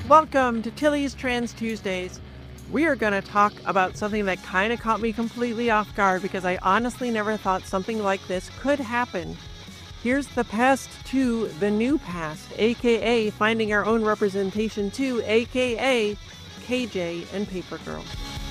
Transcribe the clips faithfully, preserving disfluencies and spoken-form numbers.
Welcome to Tilly's Trans Tuesdays. We are going to talk about something that kind of caught me completely off guard because I honestly never thought something like this could happen. Here's the past to the new past, aka finding our own representation too, aka K J and Paper Girl.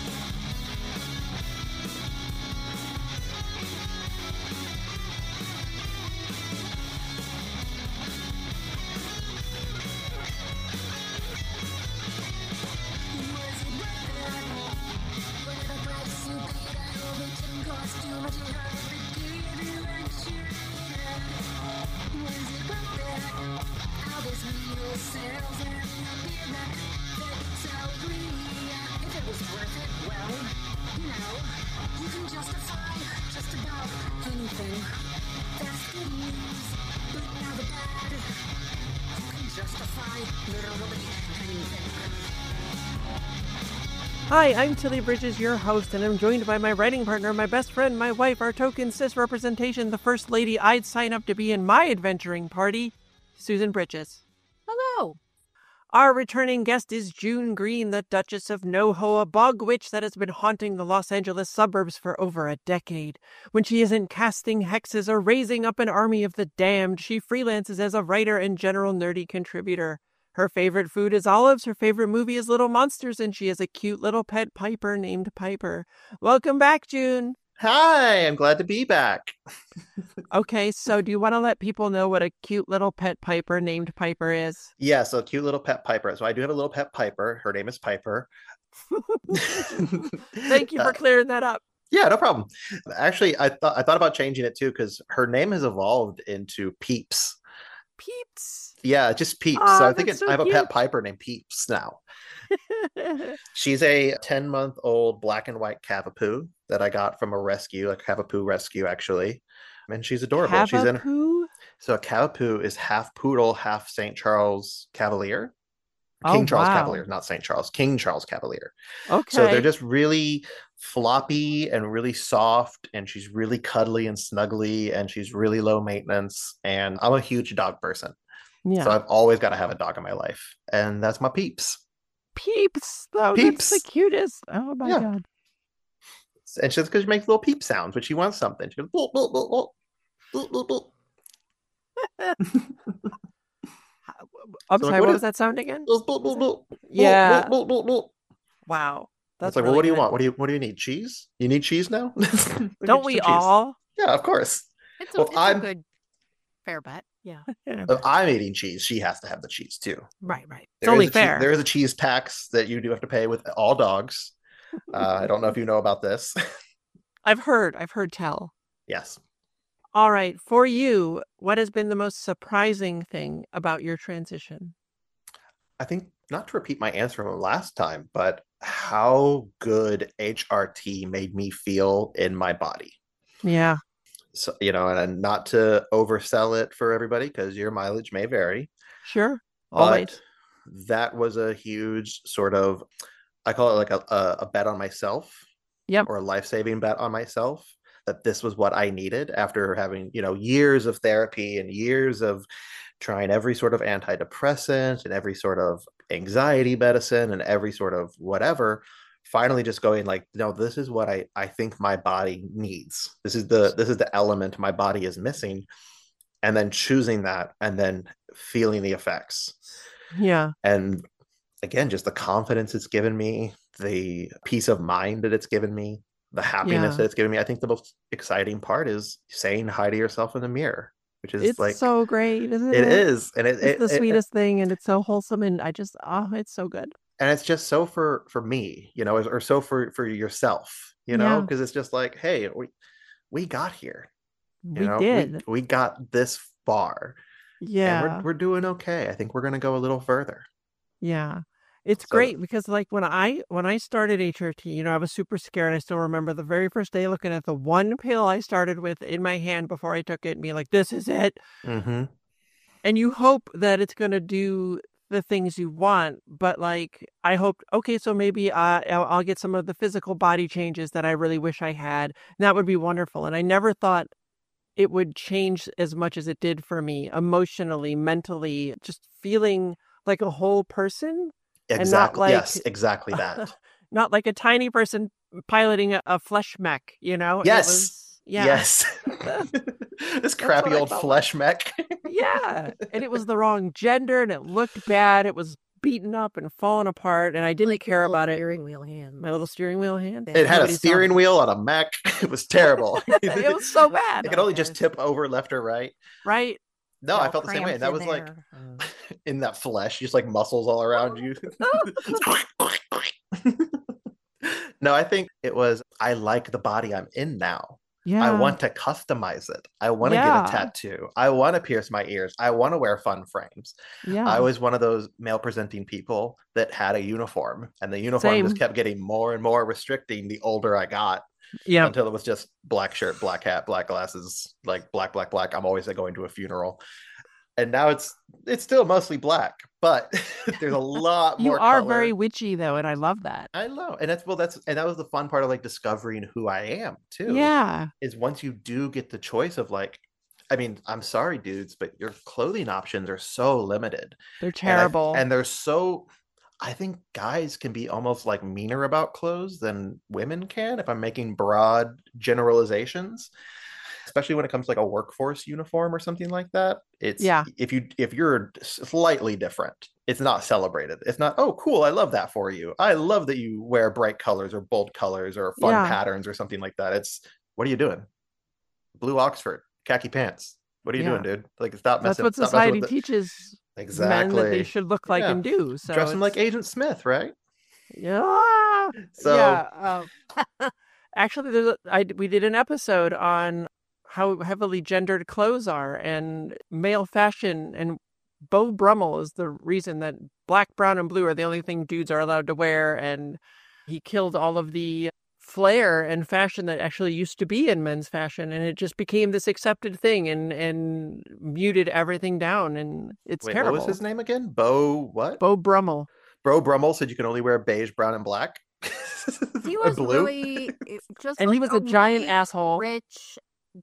Hi, I'm Tilly Bridges, your host, and I'm joined by my writing partner, my best friend, my wife, our token cis representation, the first lady I'd sign up to be in my adventuring party, Susan Bridges. Hello. Our returning guest is June Green, the Duchess of NoHo, a bog witch that has been haunting the Los Angeles suburbs for over a decade. When she isn't casting hexes or raising up an army of the damned, she freelances as a writer and general nerdy contributor. Her favorite food is olives, her favorite movie is Little Monsters, and she has a cute little pet Piper named Piper. Welcome back, June. Hi, I'm glad to be back. Okay, so do you want to let people know what a cute little pet Piper named Piper is? Yeah, so cute little pet Piper. So I do have a little pet Piper. Her name is Piper. Thank you for clearing that up. Yeah, no problem. Actually, I thought I thought about changing it too because her name has evolved into Peeps. Peeps. Yeah, just Peeps. Oh, so I think it's, so I have cute. a pet Piper named Peeps now. She's a ten-month-old black and white Cavapoo that I got from a rescue, a Cavapoo rescue, actually. And she's adorable. Cavapoo? She's in. So a Cavapoo is half poodle, half Saint Charles Cavalier. King Oh, Charles wow. Cavalier, not Saint Charles. King Charles Cavalier. Okay. So they're just really floppy and really soft, and she's really cuddly and snuggly, and she's really low maintenance. And I'm a huge dog person. Yeah. So I've always got to have a dog in my life. And that's my Peeps. Peeps. Oh, Peeps. That's the cutest. Oh, my Yeah. God. And she's because she makes little peep sounds when she wants something. She goes, boop, boop, boop, boop, boop, boop, boop. I'm So, sorry, like, what what was is- that sound again? Boop, boop, boop, boop, Yeah. boop, boop, boop, boop. Wow. That's It's like, really well, what do you good. want? What do you what do you need? Cheese? You need cheese now? Don't we all? Yeah, of course. It's a, Well, it's a I'm- good fair bet. Yeah. If I'm eating cheese, she has to have the cheese too. Right, right. It's There only is a che- fair. there is a cheese tax that you do have to pay with all dogs. Uh, I don't know if you know about this. I've heard. I've heard tell. Yes. All right. For you, what has been the most surprising thing about your transition? I think, not to repeat my answer from last time, but how good H R T made me feel in my body. Yeah. So, you know, and not to oversell it for everybody because your mileage may vary. Sure. But Always. that was a huge sort of, I call it like a, a, a bet on myself. Yep. Or a life-saving bet on myself that this was what I needed after having, you know, years of therapy and years of trying every sort of antidepressant and every sort of anxiety medicine and every sort of whatever. Finally just going like, no, this is what I, I think my body needs. This is the this is the element my body is missing. And then choosing that and then feeling the effects. Yeah. And again, just the confidence it's given me, the peace of mind that it's given me, the happiness Yeah. that it's given me. I think the most exciting part is saying hi to yourself in the mirror, which is It's like so great, isn't it? it is. And it, It's it, the it- sweetest thing, and it's so wholesome, and I just, oh, it's so good. and it's just so for for me, you know, or so for for yourself, you know, Yeah. because it's just like, hey, we we got here. You We know, did. We, we got this far. Yeah. And we're we're doing okay. I think we're gonna go a little further. Yeah. It's So- great because like when I when I started H R T, you know, I was super scared. I still remember the very first day looking at the one pill I started with in my hand before I took it and being like, this is it. Mm-hmm. And you hope that it's going to do the things you want, but like I hoped, okay, so maybe uh, I'll, I'll get some of the physical body changes that I really wish I had. And that would be wonderful. And I never thought it would change as much as it did for me emotionally, mentally, just feeling like a whole person. And not Exactly. like Yes, exactly that. not like a tiny person piloting a, a flesh mech, you know? It Yes. was, yeah. Yes. This crappy what I old felt flesh mech. Yeah. And it was the wrong gender and it looked bad. It was beaten up and falling apart, and I didn't Like care your little about it. steering wheel hand. My little steering wheel hand. It had a Nobody saw steering me. wheel on a mech. It was terrible. It was so bad. It could only Okay. just tip over left or right. Right? No, You're I all felt the same way. And cramped that in was like there. in that flesh, just like muscles all around you. No, I think it was I like the body I'm in now. Yeah. I want to customize it. I want to Yeah. get a tattoo. I want to pierce my ears. I want to wear fun frames. Yeah. I was one of those male presenting people that had a uniform, and the uniform Same. just kept getting more and more restricting the older I got. Yeah. Until it was just black shirt, black hat, black glasses, like black, black, black. I'm always going to a funeral. And now it's it's still mostly black, but there's a lot You more are color. very witchy though, and I love that. I know. And that's well, that's and that was the fun part of like discovering who I am too. Yeah. Is once you do get the choice of like, I mean, I'm sorry, dudes, but your clothing options are so limited. They're And, I- terrible. and they're so I think guys can be almost like meaner about clothes than women can if I'm making broad generalizations, especially when it comes to like a workforce uniform or something like that. It's Yeah. if you if you're slightly different, it's not celebrated. It's not, oh cool, I love that for you. I love that you wear bright colors or bold colors or fun Yeah. patterns or something like that. It's what are you doing? Blue Oxford, khaki pants. What are you Yeah. doing, dude? Like stop That's messing. what stop messing society with the- teaches men that Exactly. they should look like Yeah. and do. So Dressing like it's- Agent Smith, right? Yeah. So Yeah. Um, actually, there's a, I, we did an episode on how heavily gendered clothes are and male fashion. And Beau Brummel is the reason that black, brown, and blue are the only thing dudes are allowed to wear. And he killed all of the flair and fashion that actually used to be in men's fashion. And it just became this accepted thing and, and muted everything down. And it's wait, terrible. what was his name again? Beau what? Beau Brummel. Beau Brummel said you can only wear beige, brown, and black. He And was blue. really it- just And he like was a giant really asshole. rich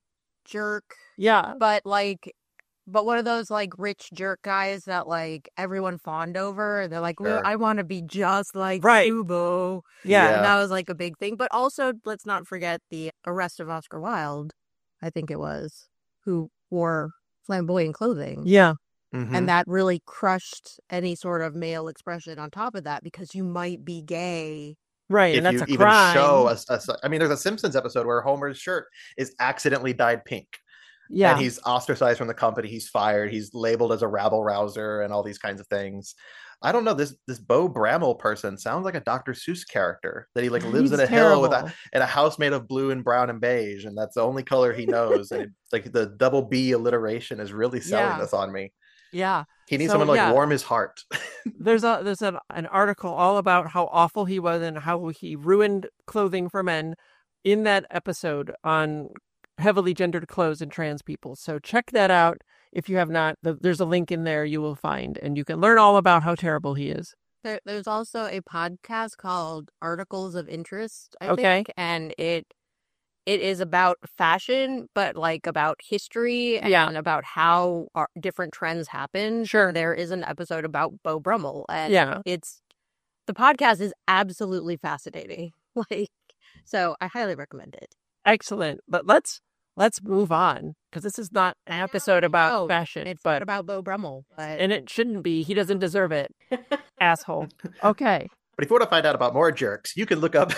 jerk, Yeah. but like, but one of those like rich jerk guys that like everyone fawned over. They're like, well, Sure. I want to be just like Right. Subo. Yeah. Yeah. And that was like a big thing. But also, let's not forget the arrest of Oscar Wilde, I think it was, who wore flamboyant clothing. Yeah. Mhm. And that really crushed any sort of male expression on top of that because you might be gay. Right. If And that's you a even crime. show a, a, I mean, there's a Simpsons episode where Homer's shirt is accidentally dyed pink. Yeah. And he's ostracized from the company. He's fired. He's labeled as a rabble rouser and all these kinds of things. I don't know. This this Beau Brummel person sounds like a Doctor Seuss character that he like lives He's in a hill with a terrible. in a house made of blue and brown and beige, and that's the only color he knows. And it's like the double B alliteration is really selling Yeah. this on me. Yeah. He needs So, someone to like yeah. warm his heart. There's a there's an, an article all about how awful he was and how he ruined clothing for men in that episode on heavily gendered clothes and trans people. So check that out if you have not. The, there's a link in there you will find, and you can learn all about how terrible he is. There, there's also a podcast called Articles of Interest, I Okay. think, and it it is about fashion, but like about history and Yeah. about how our, different trends happen. Sure. There is an episode about Beau Brummel, and Yeah. it's the podcast is absolutely fascinating. Like, so I highly recommend it. Excellent. But let's let's move on because this is not an episode about No, fashion, It's but not about Beau Brummel, but and it shouldn't be. He doesn't deserve it, asshole. Okay. But if you want to find out about more jerks, you can look up.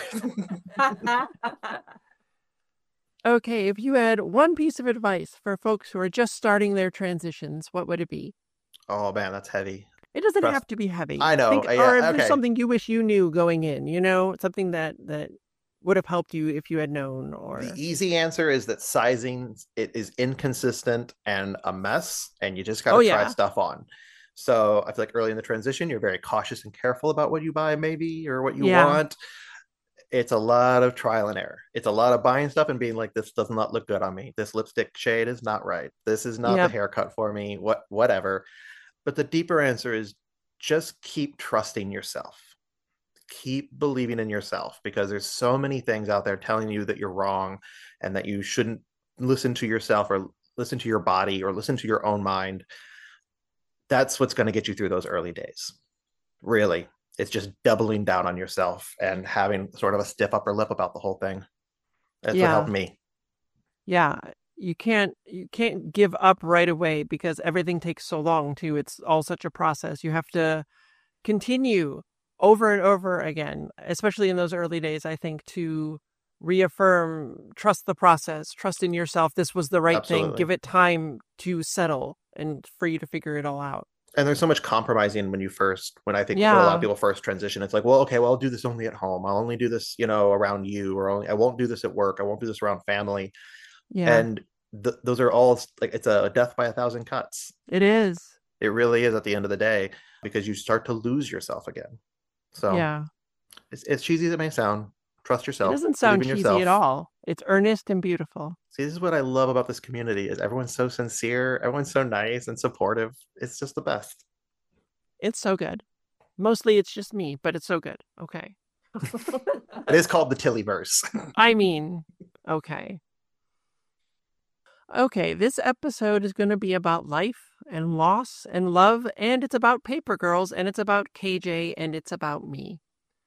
Okay, if you had one piece of advice for folks who are just starting their transitions, what would it be? Oh man, that's heavy. It doesn't Trust- have to be heavy. I know, Think, uh, yeah, or if okay. there's something you wish you knew going in, you know, something that that would have helped you if you had known. Or The easy answer is that sizing it is inconsistent and a mess, and you just got to Oh, try yeah. stuff on. So I feel like early in the transition, you're very cautious and careful about what you buy, maybe, or what you Yeah. want. It's a lot of trial and error. It's a lot of buying stuff and being like, this does not look good on me. This lipstick shade is not right. This is not Yeah. the haircut for me. What, whatever. But the deeper answer is just keep trusting yourself. Keep believing in yourself, because there's so many things out there telling you that you're wrong and that you shouldn't listen to yourself or listen to your body or listen to your own mind. That's what's going to get you through those early days. Really. it's just doubling down on yourself and having sort of a stiff upper lip about the whole thing. That's what helped Yeah. me. Yeah. You can't you can't give up right away because everything takes so long too. It's all such a process. You have to continue over and over again, especially in those early days, I think, to reaffirm, trust the process, trust in yourself. This was the right thing. Absolutely. Give it time to settle and for you to figure it all out. And there's so much compromising when you first, when I think when a lot of Yeah. people first transition, it's like, well, okay, well, I'll do this only at home. I'll only do this, you know, around you, or only, I won't do this at work. I won't do this around family. Yeah. And th- those are all like, it's a death by a thousand cuts. It is. It really is at the end of the day, because you start to lose yourself again. So Yeah. it's, as cheesy as it may sound, trust It yourself, doesn't believe sound in cheesy yourself. at all. It's earnest and beautiful. See, this is what I love about this community is everyone's so sincere, everyone's so nice and supportive. It's just the best. It's so good. Mostly it's just me, but it's so good. Okay. It is called the Tillyverse. I mean, okay. Okay, this episode is going to be about life and loss and love, and it's about Paper Girls, and it's about K J, and it's about me.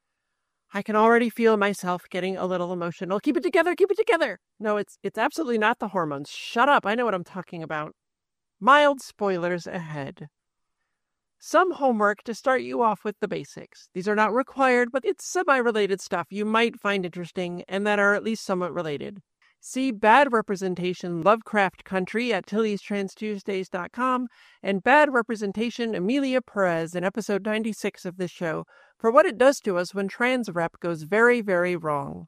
I can already feel myself getting a little emotional. Keep it together, keep it together. No, it's it's absolutely not the hormones. Shut up, I know what I'm talking about. Mild spoilers ahead. Some homework to start you off with the basics. These are not required, but it's semi-related stuff you might find interesting and that are at least somewhat related. See Bad Representation Lovecraft Country at Tilly's Trans Tuesdays dot com and Bad Representation Emilia Perez in episode ninety-six of this show for what it does to us when trans rep goes very, very wrong.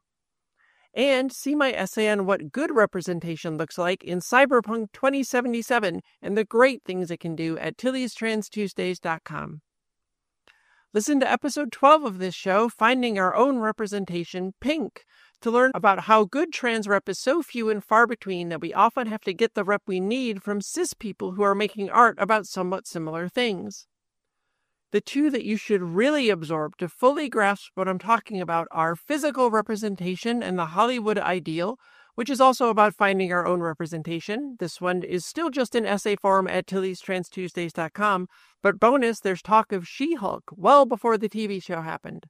And see my essay on what good representation looks like in Cyberpunk twenty seventy-seven and the great things it can do at Tilly's Trans Tuesdays dot com. Listen to episode twelve of this show, Finding Our Own Representation, Pink, to learn about how good trans rep is so few and far between that we often have to get the rep we need from cis people who are making art about somewhat similar things. The two that you should really absorb to fully grasp what I'm talking about are physical representation and the Hollywood ideal, which is also about finding our own representation. This one is still just in essay form at Tilly's Trans Tuesdays dot com, but bonus, there's talk of She-Hulk well before the T V show happened.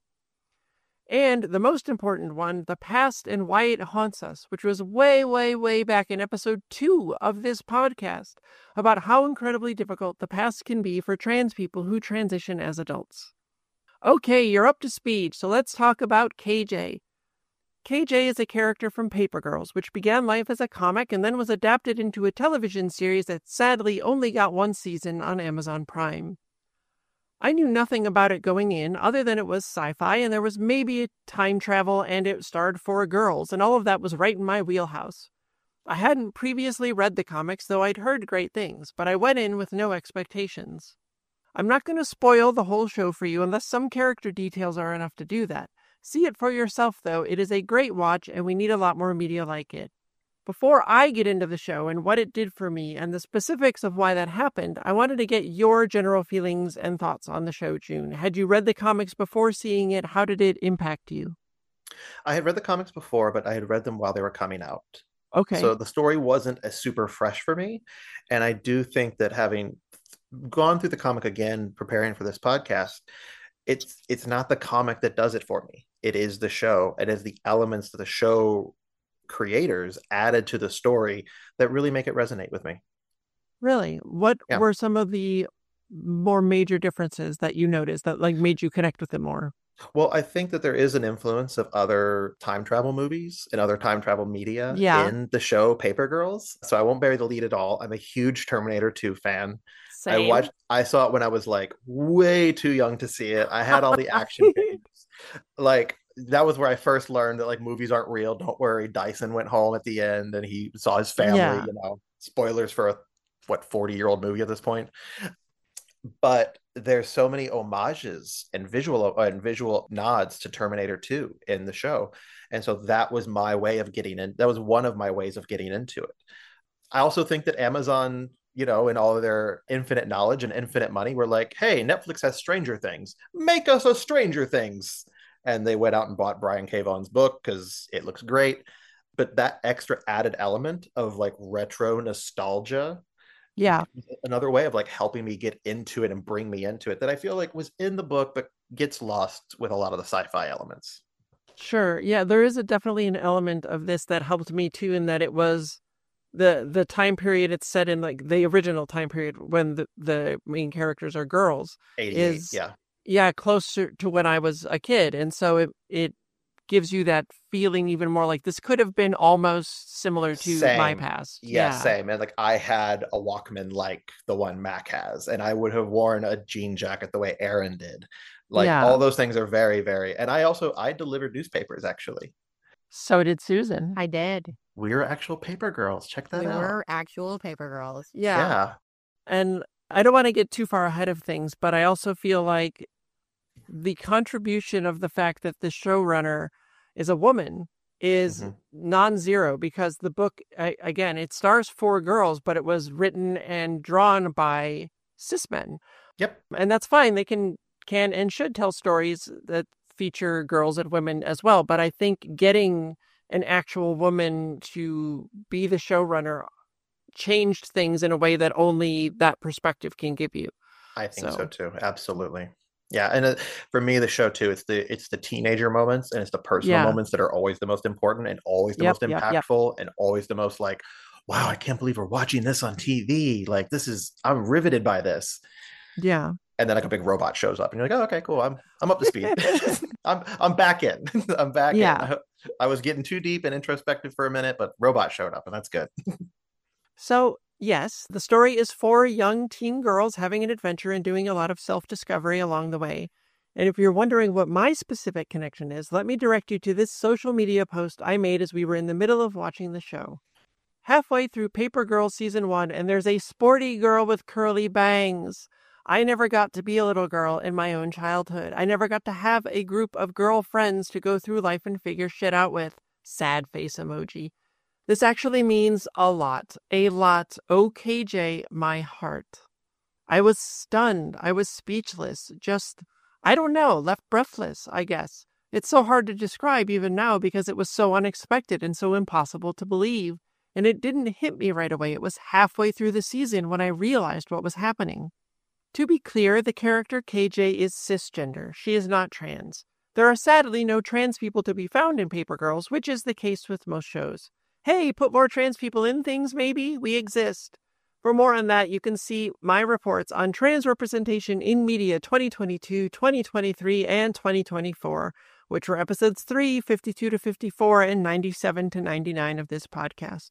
And the most important one, the past and why it haunts us, which was way, way, way back in episode two of this podcast, about how incredibly difficult the past can be for trans people who transition as adults. Okay, you're up to speed, so let's talk about K J. K J is a character from Paper Girls, which began life as a comic and then was adapted into a television series that sadly only got one season on Amazon Prime. I knew nothing about it going in other than it was sci-fi and there was maybe a time travel and it starred four girls and all of that was right in my wheelhouse. I hadn't previously read the comics, though I'd heard great things, but I went in with no expectations. I'm not going to spoil the whole show for you unless some character details are enough to do that. See it for yourself, though. It is a great watch and we need a lot more media like it. Before I get into the show and what it did for me and the specifics of why that happened, I wanted to get your general feelings and thoughts on the show, June. Had you read the comics before seeing it? How did it impact you? I had read the comics before, but I had read them while they were coming out. Okay. So the story wasn't as super fresh for me. And I do think that having gone through the comic again, preparing for this podcast, it's it's not the comic that does it for me. It is the show. It is the elements that the show creators added to the story that really make it resonate with me. Really? What Yeah. were some of the more major differences that you noticed that like made you connect with it more? Well, I think that there is an influence of other time travel movies and other time travel media Yeah. in the show Paper Girls. So I won't bury the lead at all. I'm a huge Terminator two fan. I Same. watched I saw it when I was like way too young to see it. I had all the action figures. Like that was where I first learned that like movies aren't real. Don't worry. Dyson went home at the end and he saw his family, Yeah. you know. Spoilers for a what forty-year-old movie at this point. But there's so many homages and visual and visual nods to Terminator two in the show. And so that was my way of getting in. That was one of my ways of getting into it. I also think that Amazon, you know, in all of their infinite knowledge and infinite money, were like, hey, Netflix has Stranger Things. Make us a Stranger Things. And they went out and bought Brian K. Vaughan's book because it looks great. But that extra added element of like retro nostalgia Yeah. Another way of like helping me get into it and bring me into it that I feel like was in the book, but gets lost with a lot of the sci-fi elements. Sure. Yeah, there is a definitely an element of this that helped me too, in that it was the the time period it's set in, like the original time period when the, the main characters are girls, eighty-eight, is yeah. yeah, closer to when I was a kid. And so it it gives you that feeling even more like this could have been almost similar to my Same. past. Yeah, Yeah. same. And like I had a Walkman like the one Mac has, and I would have worn a jean jacket the way Aaron did. Like Yeah. all those things are very, very. And I also I delivered newspapers actually. So did Susan. I did. We were actual paper girls. Check that We out. were actual paper girls. Yeah. Yeah. And I don't want to get too far ahead of things, but I also feel like the contribution of the fact that the showrunner is a woman is Mhm. non-zero, because the book, I, again, it stars four girls, but it was written and drawn by cis men. Yep. And that's fine. They can can and should tell stories that feature girls and women as well. But I think getting an actual woman to be the showrunner changed things in a way that only that perspective can give you. I think so, So. too. Absolutely. Yeah, and uh, for me, the show too, it's the it's the teenager moments and it's the personal Yeah. moments that are always the most important and always the Yep, most yep, yep. impactful and always the most like, wow, I can't believe we're watching this on T V. Like this is, I'm riveted by this. Yeah. And then like a big robot shows up, and you're like, oh, okay, cool. I'm I'm up to speed. I'm I'm back in. I'm back Yeah. in. I, I was getting too deep and introspective for a minute, but robot showed up, and that's good. So, yes, the story is four young teen girls having an adventure and doing a lot of self-discovery along the way. And if you're wondering what my specific connection is, let me direct you to this social media post I made as we were in the middle of watching the show. Halfway through Paper Girls Season one, and there's a sporty girl with curly bangs. I never got to be a little girl in my own childhood. I never got to have a group of girlfriends to go through life and figure shit out with. Sad face emoji. This actually means a lot. A lot. O K J, my heart. I was stunned. I was speechless. Just, I don't know, left breathless, I guess. It's so hard to describe even now because it was so unexpected and so impossible to believe. And it didn't hit me right away. It was halfway through the season when I realized what was happening. To be clear, the character K J is cisgender. She is not trans. There are sadly no trans people to be found in Paper Girls, which is the case with most shows. Hey, put more trans people in things, maybe? We exist. For more on that, you can see my reports on trans representation in media twenty twenty-two, twenty twenty-three, and twenty twenty-four, which were episodes three, fifty-two to fifty-four, and ninety-seven to ninety-nine of this podcast.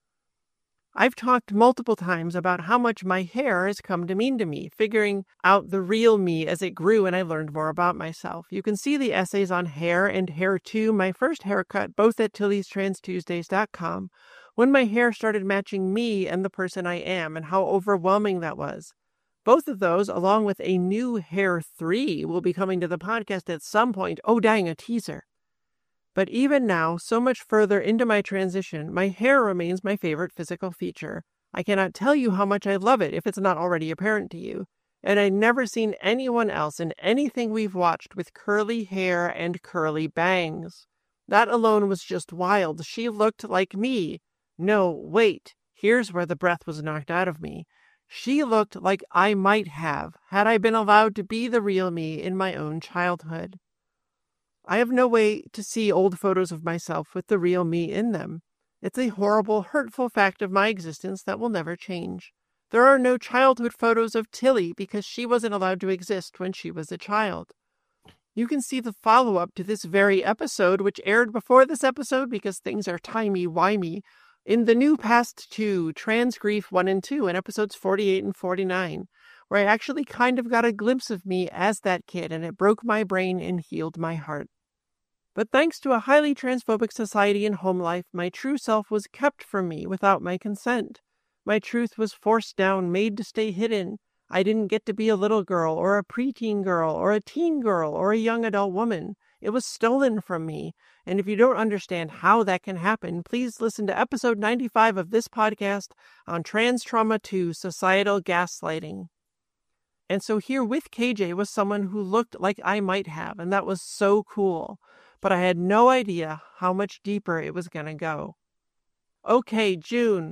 I've talked multiple times about how much my hair has come to mean to me, figuring out the real me as it grew and I learned more about myself. You can see the essays on hair and Hair two, my first haircut, both at Tilly's Trans Tuesdays dot com, when my hair started matching me and the person I am, and how overwhelming that was. Both of those, along with a new Hair three, will be coming to the podcast at some point. Oh, dang, a teaser. But even now, so much further into my transition, my hair remains my favorite physical feature. I cannot tell you how much I love it if it's not already apparent to you. And I'd never seen anyone else in anything we've watched with curly hair and curly bangs. That alone was just wild. She looked like me. No, wait. Here's where the breath was knocked out of me. She looked like I might have, had I been allowed to be the real me in my own childhood. I have no way to see old photos of myself with the real me in them. It's a horrible, hurtful fact of my existence that will never change. There are no childhood photos of Tilly because she wasn't allowed to exist when she was a child. You can see the follow-up to this very episode, which aired before this episode because things are timey-wimey, in the new Past two, Trans Grief one and two, in episodes forty-eight and forty-nine, where I actually kind of got a glimpse of me as that kid, and it broke my brain and healed my heart. But thanks to a highly transphobic society and home life, my true self was kept from me without my consent. My truth was forced down, made to stay hidden. I didn't get to be a little girl, or a preteen girl, or a teen girl, or a young adult woman. It was stolen from me. And if you don't understand how that can happen, please listen to episode ninety-five of this podcast on Trans Trauma two, Societal Gaslighting. And so here with K J was someone who looked like I might have, and that was so cool. But I had no idea how much deeper it was going to go. Okay, June,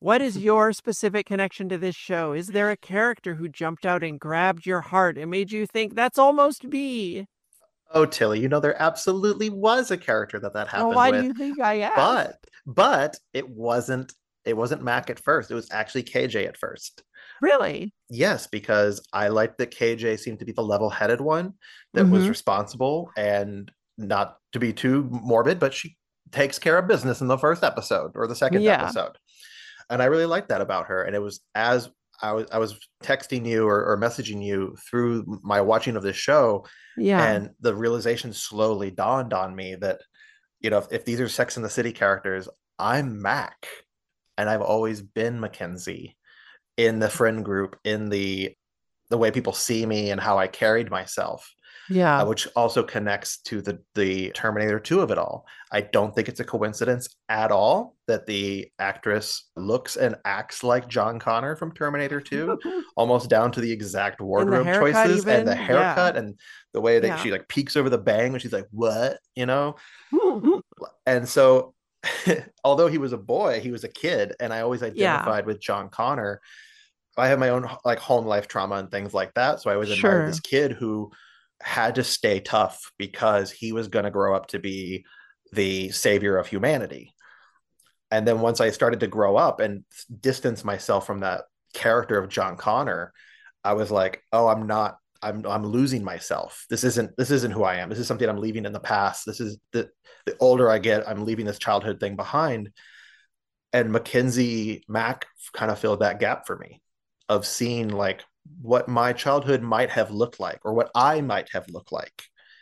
What is your specific connection to this show? Is there a character who jumped out and grabbed your heart and made you think that's almost me? Oh, Tilly, you know, there absolutely was a character that that Oh, happened why do with, you think I but asked? but it wasn't it wasn't Mac at first. It was actually K J at first. Really? Yes, because I liked that K J seemed to be the level-headed one that was Mm-hmm. responsible, and not to be too morbid, but she takes care of business in the first episode or the second Yeah. episode. And I really liked that about her. And it was as I was I was texting you or, or messaging you through my watching of this show, Yeah. and the realization slowly dawned on me that, you know, if, if these are Sex and the City characters, I'm Mac, and I've always been Mackenzie in the friend group, in the the way people see me and how I carried myself, uh, Yeah. which also connects to the the Terminator two of it all. I don't think it's a coincidence at all that the actress looks and acts like John Connor from Terminator two, almost down to the exact And the wardrobe haircut choices and the even? Yeah. haircut and the way that Yeah. she like peeks over the bang when she's like, "What?" You know? And so although he was a boy, he was a kid, and I always Yeah. identified with John Connor. I have my own like home life trauma and things like that. So I always admired this Sure. kid who had to stay tough because he was going to grow up to be the savior of humanity. And then once I started to grow up and distance myself from that character of John Connor, I was like, oh, I'm not, I'm, I'm losing myself. This isn't, this isn't who I am. This is something I'm leaving in the past. This is the, the older I get, I'm leaving this childhood thing behind. And Mackenzie Mac kind of filled that gap for me of seeing like what my childhood might have looked like or what I might have looked like.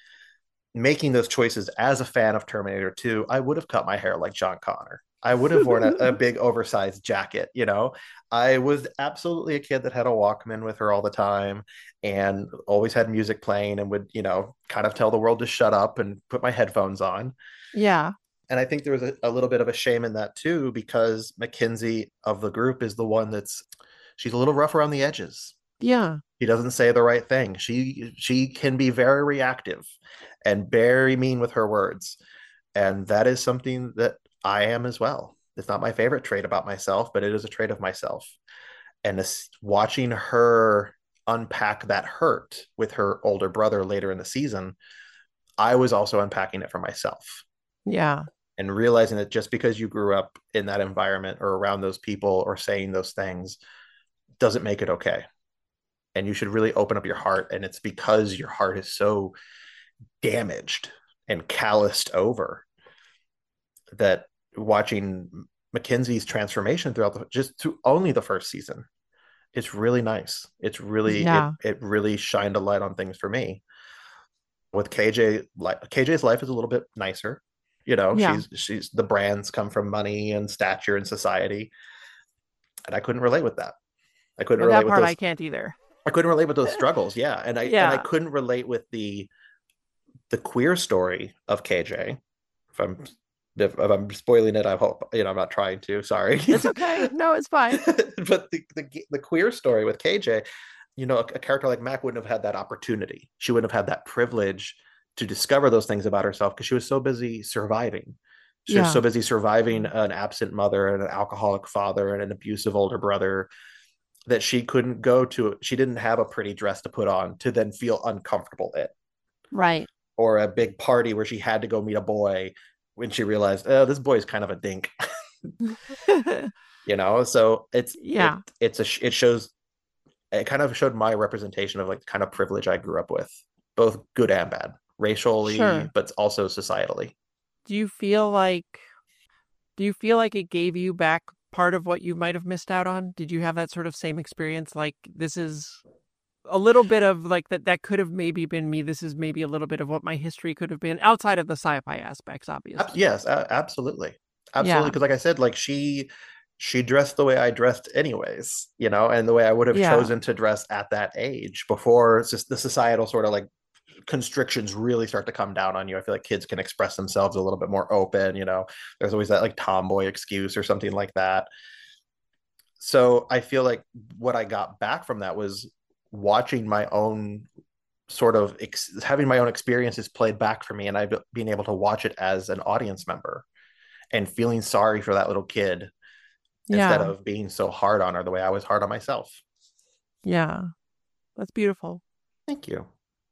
Making those choices as a fan of Terminator two, I would have cut my hair like John Connor. I would have worn a, a big oversized jacket, you know. I was absolutely a kid that had a Walkman with her all the time and always had music playing and would, you know, kind of tell the world to shut up and put my headphones on. Yeah. And I think there was a, a little bit of a shame in that too, because Mackenzie of the group is the one that's she's a little rough around the edges. Yeah. She doesn't say the right thing. She she can be very reactive and very mean with her words. And that is something that I am as well. It's not my favorite trait about myself, but it is a trait of myself. And this, watching her unpack that hurt with her older brother later in the season, I was also unpacking it for myself Yeah. and realizing that just because you grew up in that environment or around those people or saying those things doesn't make it okay. And you should really open up your heart. And it's because your heart is so damaged and calloused over that watching Mackenzie's transformation throughout the just through only the first season, it's really nice. It's really it Yeah. it really shined a light on things for me. With K J, like K J's life is a little bit nicer. You know, Yeah. she's she's the brands come from money and stature in society. And I couldn't relate with that. I couldn't Well, relate that with part I those can't either. I couldn't relate with those struggles. Yeah. And I and I Yeah. couldn't relate with the the queer story of K J. If I'm if, if I'm spoiling it, I hope you know I'm not trying to. Sorry. It's okay. No, it's fine. But the, the the queer story with K J, you know, a, a character like Mac wouldn't have had that opportunity. She wouldn't have had that privilege to discover those things about herself because she was so busy surviving. She was Yeah. so busy surviving an absent mother and an alcoholic father and an abusive older brother that she couldn't go to. She didn't have a pretty dress to put on to then feel uncomfortable in, Right. or a big party where she had to go meet a boy when she realized, oh, this boy's kind of a dink. You know, so it's it Yeah. it's a it shows it kind of showed my representation of like the kind of privilege I grew up with, both good and bad, racially, Sure. but also societally. Do you feel like do you feel like it gave you back part of what you might have missed out on? Did you have that sort of same experience? Like this is a little bit of like that that could have maybe been me. This is maybe a little bit of what my history could have been outside of the sci-fi aspects, Ab- obviously. yes, a- absolutely, absolutely. Yeah. Because like I said, like she she dressed the way I dressed anyways, you know, and the way I would have Yeah. chosen to dress at that age before it's just the societal sort of like constrictions really start to come down on you. I feel like kids can express themselves a little bit more open, you know. There's always that like tomboy excuse or something like that. So I feel like what I got back from that was watching my own sort of ex- having my own experiences played back for me, and I being able to watch it as an audience member and feeling sorry for that little kid instead Yeah. of being so hard on her the way I was hard on myself. Yeah. That's beautiful. Thank you.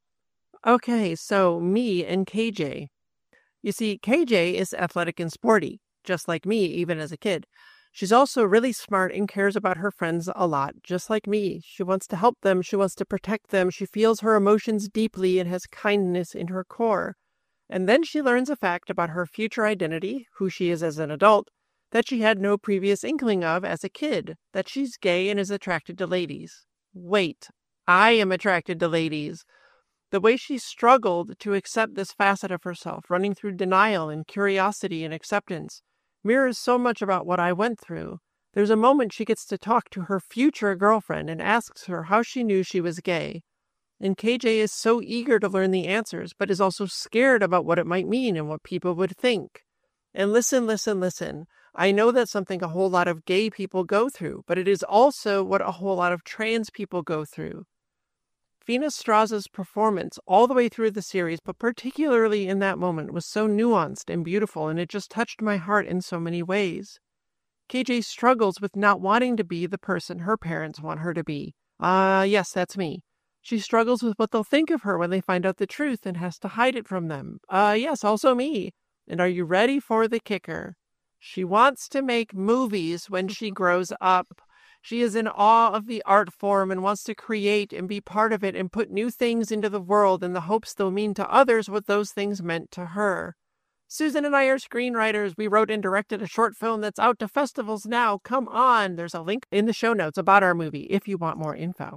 Okay, so me and K J. You see, K J is athletic and sporty, just like me, even as a kid. She's also really smart and cares about her friends a lot, just like me. She wants to help them, she wants to protect them, she feels her emotions deeply and has kindness in her core. And then she learns a fact about her future identity, who she is as an adult, that she had no previous inkling of as a kid, that she's gay and is attracted to ladies. Wait, I am attracted to ladies. The way she struggled to accept this facet of herself, running through denial and curiosity and acceptance, mirrors so much about what I went through. There's a moment she gets to talk to her future girlfriend and asks her how she knew she was gay. And K J is so eager to learn the answers, but is also scared about what it might mean and what people would think. And listen, listen, listen. I know that's something a whole lot of gay people go through, but it is also what a whole lot of trans people go through. Fina Straz's performance all the way through the series, but particularly in that moment, was so nuanced and beautiful, and it just touched my heart in so many ways. K J struggles with not wanting to be the person her parents want her to be. Ah, uh, yes, that's me. She struggles with what they'll think of her when they find out the truth and has to hide it from them. Ah, uh, yes, also me. And are you ready for the kicker? She wants to make movies when she grows up. She is in awe of the art form and wants to create and be part of it and put new things into the world in the hopes they'll mean to others what those things meant to her. Susan and I are screenwriters. We wrote and directed a short film that's out to festivals now. Come on. There's a link in the show notes about our movie if you want more info.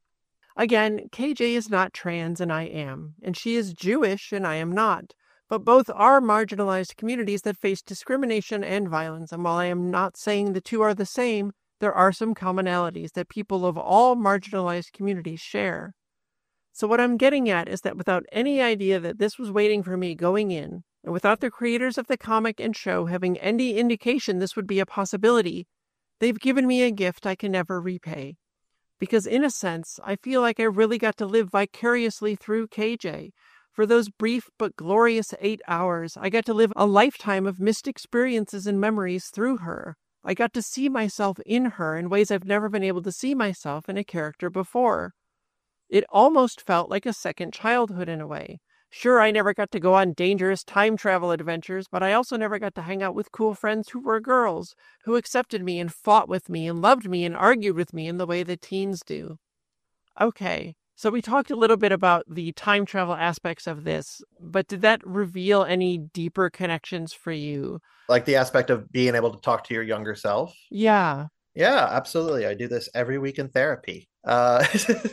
Again, K J is not trans and I am, and she is Jewish and I am not. But both are marginalized communities that face discrimination and violence. And while I am not saying the two are the same, there are some commonalities that people of all marginalized communities share. So what I'm getting at is that without any idea that this was waiting for me going in, and without the creators of the comic and show having any indication this would be a possibility, they've given me a gift I can never repay. Because in a sense, I feel like I really got to live vicariously through K J. For those brief but glorious eight hours, I got to live a lifetime of missed experiences and memories through her. I got to see myself in her in ways I've never been able to see myself in a character before. It almost felt like a second childhood in a way. Sure, I never got to go on dangerous time travel adventures, but I also never got to hang out with cool friends who were girls, who accepted me and fought with me and loved me and argued with me in the way that teens do. Okay, so we talked a little bit about the time travel aspects of this, but did that reveal any deeper connections for you? Like the aspect of being able to talk to your younger self? Yeah. Yeah, absolutely. I do this every week in therapy. Uh,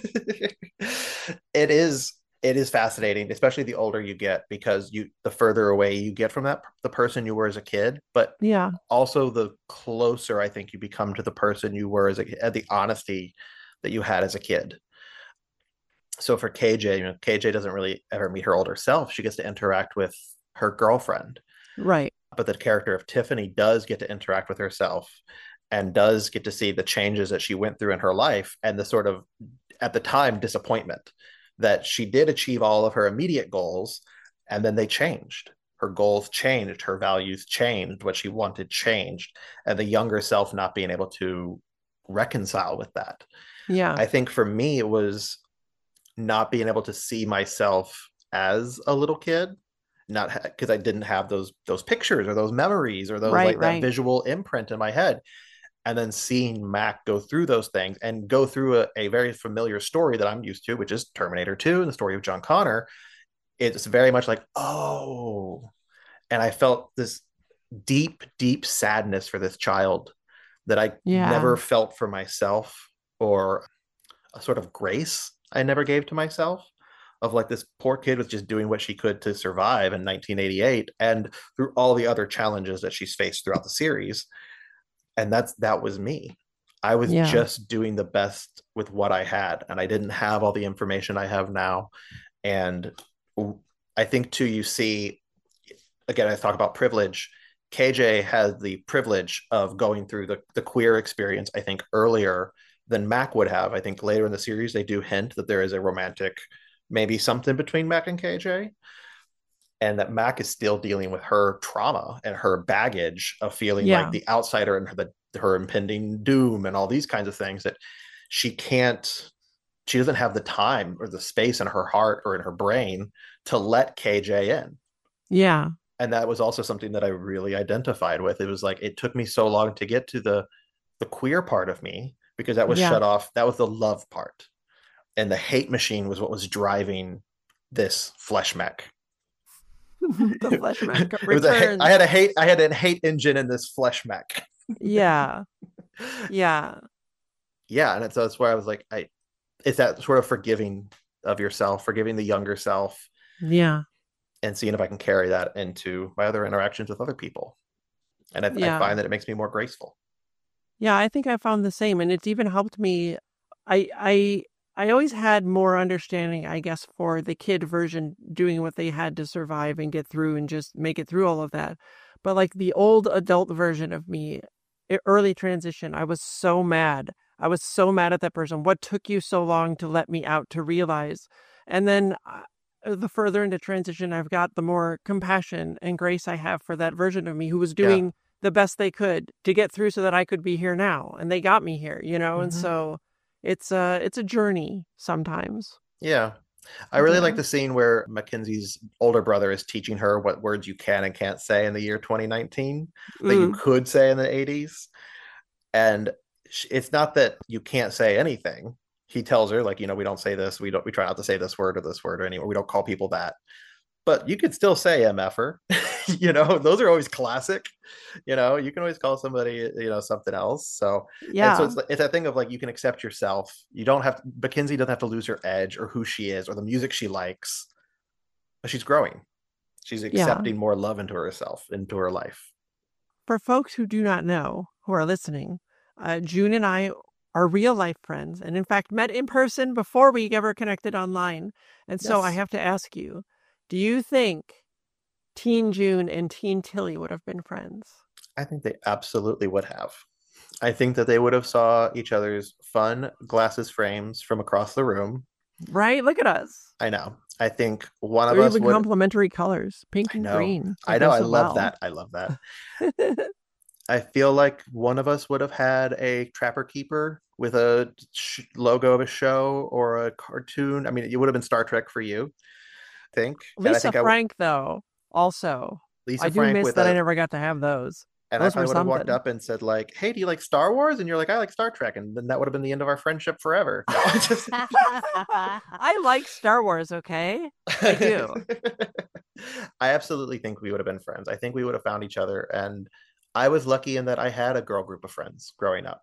it is it is fascinating, especially the older you get, because you the further away you get from that the person you were as a kid, but Yeah. also the closer I think you become to the person you were as a kid, the honesty that you had as a kid. So for K J, you know, K J doesn't really ever meet her older self. She gets to interact with her girlfriend. Right. But the character of Tiffany does get to interact with herself and does get to see the changes that she went through in her life and the sort of, at the time, disappointment that she did achieve all of her immediate goals and then they changed. Her goals changed, her values changed, what she wanted changed, and the younger self not being able to reconcile with that. Yeah. I think for me, it was not being able to see myself as a little kid, not because ha- I didn't have those those pictures or those memories or those Right, like that right. visual imprint in my head. And then seeing Mac go through those things and go through a, a very familiar story that I'm used to, which is Terminator two and the story of John Connor. It's very much like, oh, and I felt this deep, deep sadness for this child that I Yeah. never felt for myself, or a sort of grace I never gave to myself, of like this poor kid was just doing what she could to survive in nineteen eighty-eight and through all the other challenges that she's faced throughout the series. And that's that was me. I was Yeah. just doing the best with what I had, and I didn't have all the information I have now. And I think too, you see, again, I talk about privilege. K J had the privilege of going through the, the queer experience, I think, earlier than Mac would have. I think later in the series, they do hint that there is a romantic, maybe something between Mac and K J, and that Mac is still dealing with her trauma and her baggage of feeling like Yeah. the outsider and the her impending doom and all these kinds of things, that she can't, she doesn't have the time or the space in her heart or in her brain to let K J in. Yeah. And that was also something that I really identified with. It was like, it took me so long to get to the the queer part of me, because that was Yeah. shut off. That was the love part. And the hate machine was what was driving this flesh mech. The flesh mech It was a hate, I returns. had a hate I had a hate engine in this flesh mech. Yeah. Yeah. Yeah, and it's, that's where I was like, I it's that sort of forgiving of yourself, forgiving the younger self, Yeah. and seeing if I can carry that into my other interactions with other people. And I, I Yeah. find that it makes me more graceful. Yeah, I think I found the same, and it's even helped me. I I I always had more understanding, I guess, for the kid version doing what they had to survive and get through and just make it through all of that. But like the old adult version of me, e- early transition, I was so mad. I was so mad at that person. What took you so long to let me out to realize? And then uh, the further into transition I've got, the more compassion and grace I have for that version of me who was Yeah. doing the best they could to get through so that I could be here now. And they got me here, you know? And Mm-hmm. so it's a, it's a journey sometimes. Yeah. I really Yeah. like the scene where Mackenzie's older brother is teaching her what words you can and can't say in the year twenty nineteen that you Mm. could say in the eighties. And it's not that you can't say anything. He tells her, like, you know, we don't say this. We don't, we try not to say this word or this word or anywhere. We don't call people that. But you could still say M F er. You know, those are always classic. You know, you can always call somebody, you know, something else. So, and so Yeah. it's it's that thing of like, you can accept yourself. You don't have, Mackenzie doesn't have to lose her edge or who she is or the music she likes, but she's growing. She's Yeah. accepting more love into herself, into her life. For folks who do not know, who are listening, uh, June and I are real life friends and in fact met in person before we ever connected online. And so I Yes. have to ask you, do you think Teen June and Teen Tilly would have been friends? I think they absolutely would have. I think that they would have saw each other's fun glasses frames from across the room. Right? Look at us. I know. I think one of Or us even would. complementary colors, pink I and know. green. They I know. go I so love well. that. I love that. I feel like one of us would have had a Trapper Keeper with a sh- logo of a show or a cartoon. I mean, it would have been Star Trek for you, I think. And I Lisa think I, Frank, though, also. Lisa I do Frank miss with that I a, never got to have those. and I Those were probably would have walked something. up and said, like, hey, do you like Star Wars? And you're like, I like Star Trek. And then that would have been the end of our friendship forever. No, just. I like Star Wars, okay? I do. I absolutely think we would have been friends. I think we would have found each other. And I was lucky in that I had a girl group of friends growing up.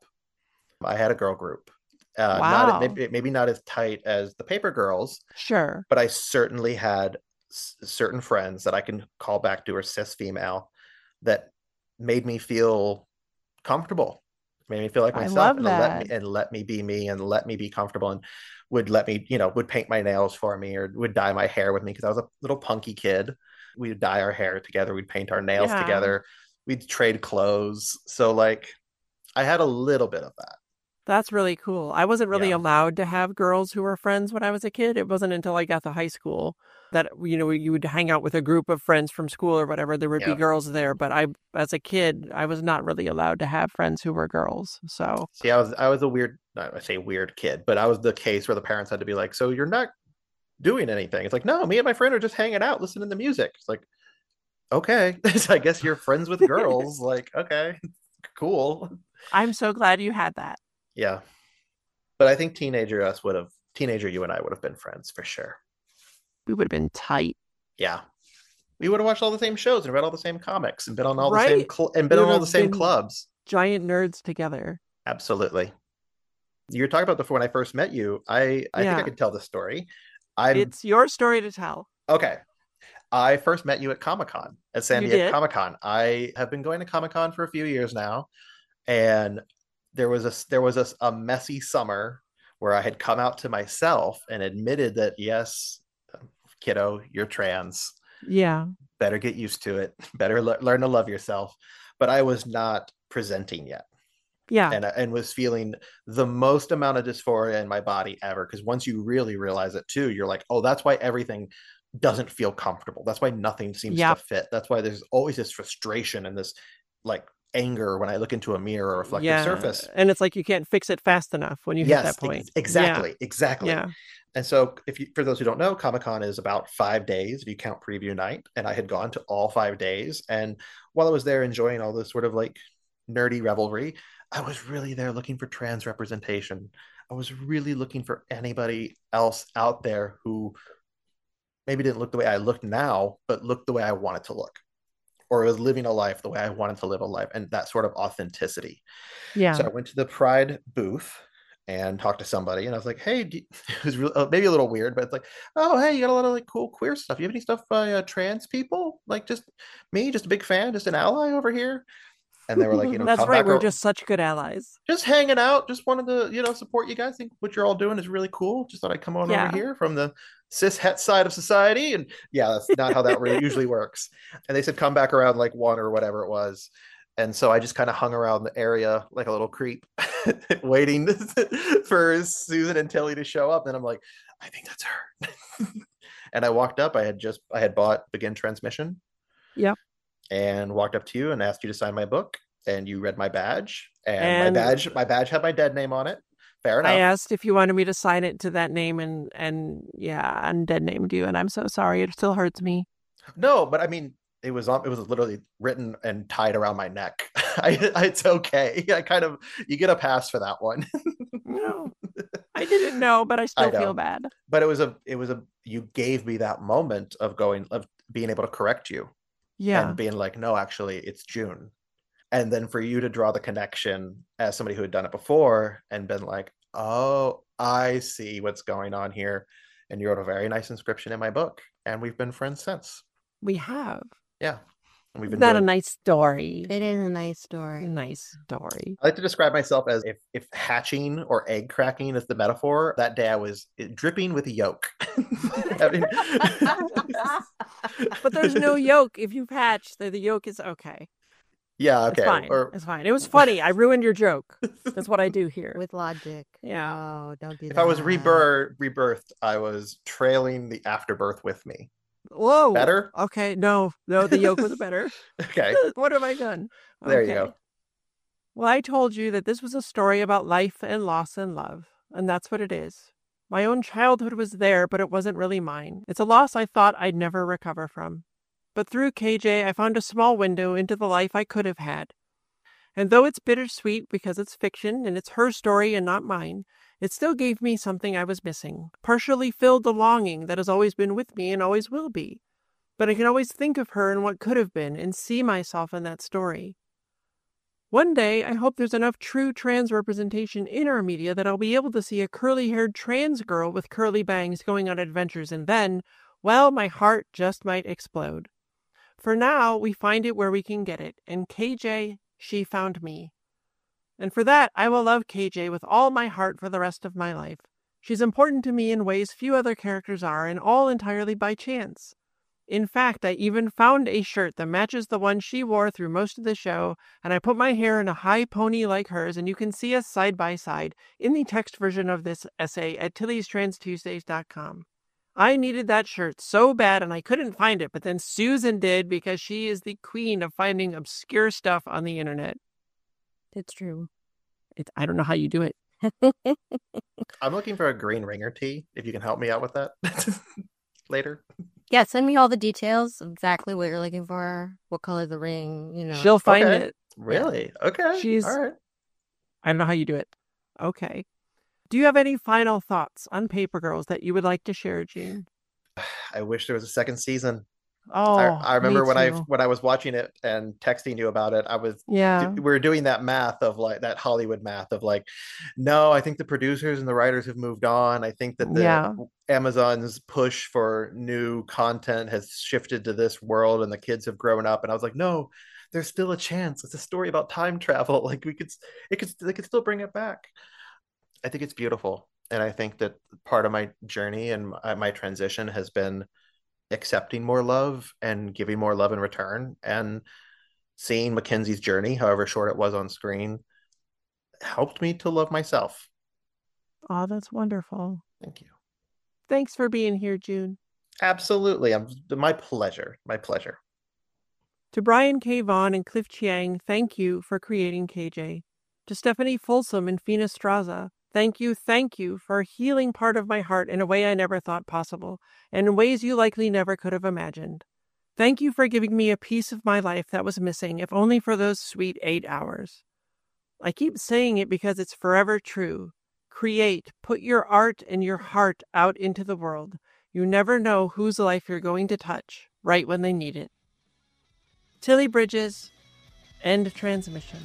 I had a girl group. Uh, not Wow. maybe, maybe not as tight as the Paper Girls, Sure. but I certainly had s- certain friends that I can call back to, or cis female, that made me feel comfortable, made me feel like I myself, love and let me that. and let me be me and let me be comfortable, and would let me, you know, would paint my nails for me or would dye my hair with me because I was a little punky kid. We'd dye our hair together, we'd paint our nails Yeah. together, we'd trade clothes. So like I had a little bit of that. That's really cool. I wasn't really Yeah. allowed to have girls who were friends when I was a kid. It wasn't until I got to high school that, you know, you would hang out with a group of friends from school or whatever. There would be Yeah. girls there. But I, as a kid, I was not really allowed to have friends who were girls. So, See, I was I was a weird, not I say weird kid, but I was the case where the parents had to be like, so you're not doing anything. It's like, no, me and my friend are just hanging out, listening to music. It's like, okay. So I guess you're friends with girls. Like, okay, cool. I'm so glad you had that. Yeah. But I think teenager us would have, teenager you and I would have been friends for sure. We would have been tight. Yeah. We would have watched all the same shows and read all the same comics and been on all the same Right? cl- and We been on would all the have same been clubs. giant nerds together. Absolutely. You were talking about before when I first met you. I I think I Yeah. could tell this story. I'm It's your story to tell. okay. I first met you at Comic Con, at San You Diego did? Comic Con. I have been going to Comic Con for a few years now, and there was a there was a, a messy summer where I had come out to myself and admitted that, yes, kiddo, you're trans. Yeah. Better get used to it. Better le- learn to love yourself. But I was not presenting yet, Yeah. and and was feeling the most amount of dysphoria in my body ever. Because once you really realize it too, you're like, oh, that's why everything doesn't feel comfortable. That's why nothing seems to Yep. fit. That's why there's always this frustration and this like anger when I look into a mirror or reflective Yeah. surface. And it's like you can't fix it fast enough when you hit Yes, that point. ex- exactly, Yeah. exactly. Yeah. And so, if you, for those who don't know, Comic Con is about five days if you count preview night. And I had gone to all five days. And while I was there enjoying all this sort of like nerdy revelry, I was really there looking for trans representation. I was really looking for anybody else out there who maybe didn't look the way I look now, but looked the way I wanted to look, or was living a life the way I wanted to live a life, and that sort of authenticity. Yeah. So I went to the Pride booth and talked to somebody, and I was like, "Hey," do you, it was really, uh, maybe a little weird, but it's like, "Oh, hey, you got a lot of like cool queer stuff. You have any stuff by uh, trans people? Like just me, just a big fan, just an ally over here." And they were like, "You know, That's come right. back We're or just such good allies. just hanging out. Just wanted to, you know, support you guys. Think what you're all doing is really cool. Just thought I'd come on over Yeah. here from the cis het side of society." And yeah, that's not how that really usually works. And they said, "Come back around like one or whatever it was." And so I just kind of hung around the area like a little creep, waiting for Susan and Tilly to show up. And I'm like, "I think that's her." And I walked up. I had just I had bought Begin Transmission. Yep. And walked up to you and asked you to sign my book. And you read my badge. And, And my badge, my badge had my dead name on it. Fair enough. I asked if you wanted me to sign it to that name, and and yeah, and dead named you, and I'm so sorry. It still hurts me. No, but I mean, it was on. It was literally written and tied around my neck. I, it's okay. I kind of you get a pass for that one. No, I didn't know, but I still I know. feel bad. But it was a. It was a. You gave me that moment of going of being able to correct you. Yeah. And being like, "No, actually, it's June." And then for you to draw the connection as somebody who had done it before and been like, "Oh, I see what's going on here." And you wrote a very nice inscription in my book. And we've been friends since. We have. Yeah. And we've Isn't been that a nice story? It is a nice story. Nice story. I like to describe myself as if, if hatching or egg cracking is the metaphor, that day I was dripping with yolk. Having... But there's no yolk. If you've hatched, the, the yolk is okay. Yeah, okay. It's fine. Or... It's fine. It was funny. I ruined your joke. That's what I do here. With logic. Yeah. Oh, don't do if that. I was rebirth, rebirthed, I was trailing the afterbirth with me. Whoa. Better? Okay. No, no, the yolk was better. Okay. What have I done? There okay. you go. Well, I told you that this was a story about life and loss and love, and that's what it is. My own childhood was there, but it wasn't really mine. It's a loss I thought I'd never recover from. But through K J, I found a small window into the life I could have had. And though it's bittersweet because it's fiction and it's her story and not mine, it still gave me something I was missing, partially filled the longing that has always been with me and always will be. But I can always think of her and what could have been and see myself in that story. One day, I hope there's enough true trans representation in our media that I'll be able to see a curly-haired trans girl with curly bangs going on adventures, and then, well, my heart just might explode. For now, we find it where we can get it, and K J, she found me. And for that, I will love K J with all my heart for the rest of my life. She's important to me in ways few other characters are, and all entirely by chance. In fact, I even found a shirt that matches the one she wore through most of the show, and I put my hair in a high pony like hers, and you can see us side by side in the text version of this essay at Tilly's Trans Tuesdays dot com. I needed that shirt so bad, and I couldn't find it, but then Susan did because she is the queen of finding obscure stuff on the internet. It's true. It, I don't know how you do it. I'm looking for a green ringer tee, if you can help me out with that later. Yeah, send me all the details, exactly what you're looking for, what color the ring, you know. She'll find Okay. it. Really? Okay. She's- all right. I don't know how you do it. Okay. Do you have any final thoughts on Paper Girls that you would like to share, Gene? I wish there was a second season. Oh, I, I remember me when I too. when I was watching it and texting you about it, I was Yeah. we were doing that math of like that Hollywood math of like, no, I think the producers and the writers have moved on. I think that the Yeah. Amazon's push for new content has shifted to this world and the kids have grown up. And I was like, no, there's still a chance. It's a story about time travel. Like we could, it could, they could still bring it back. I think it's beautiful. And I think that part of my journey and my, my transition has been accepting more love and giving more love in return, and seeing Mackenzie's journey, however short it was on screen, helped me to love myself. Oh, that's wonderful. Thank you. Thanks for being here, June. Absolutely. I'm my pleasure. My pleasure. To Brian K. Vaughn and Cliff Chiang, thank you for creating K J. To Stephanie Folsom and Fina Straza, thank you, thank you for healing part of my heart in a way I never thought possible, and in ways you likely never could have imagined. Thank you for giving me a piece of my life that was missing, if only for those sweet eight hours. I keep saying it because it's forever true. Create, put your art and your heart out into the world. You never know whose life you're going to touch, right when they need it. Tilly Bridges, end transmission.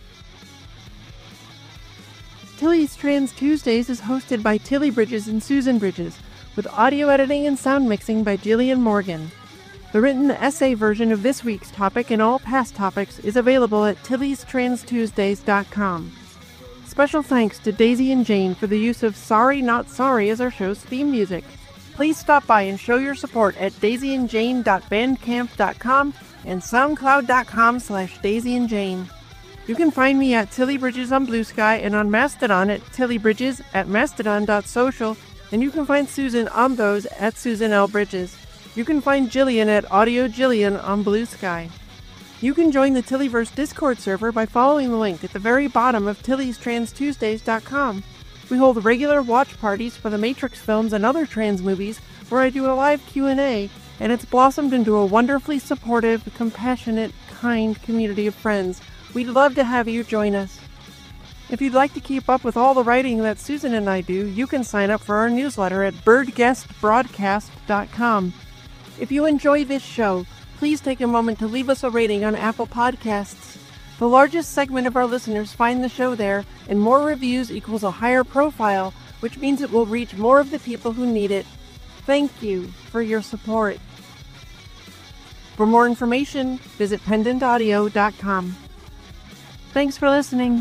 Tilly's Trans Tuesdays is hosted by Tilly Bridges and Susan Bridges, with audio editing and sound mixing by Jillian Morgan. The written essay version of this week's topic and all past topics is available at tillys trans tuesdays dot com. Special thanks to Daisy and Jane for the use of Sorry Not Sorry as our show's theme music. Please stop by and show your support at daisy and jane dot bandcamp dot com and soundcloud dot com slash daisy and jane. You can find me at Tilly Bridges on Blue Sky and on Mastodon at Tilly Bridges at mastodon dot social, and you can find Susan on those at Susan L. Bridges. You can find Jillian at Audio Jillian on Blue Sky. You can join the Tillyverse Discord server by following the link at the very bottom of tillys trans tuesdays dot com. We hold regular watch parties for the Matrix films and other trans movies where I do a live Q and A, and it's blossomed into a wonderfully supportive, compassionate, kind community of friends. We'd love to have you join us. If you'd like to keep up with all the writing that Susan and I do, you can sign up for our newsletter at bird guest broadcast dot com. If you enjoy this show, please take a moment to leave us a rating on Apple Podcasts. The largest segment of our listeners find the show there, and more reviews equals a higher profile, which means it will reach more of the people who need it. Thank you for your support. For more information, visit pendant audio dot com. Thanks for listening.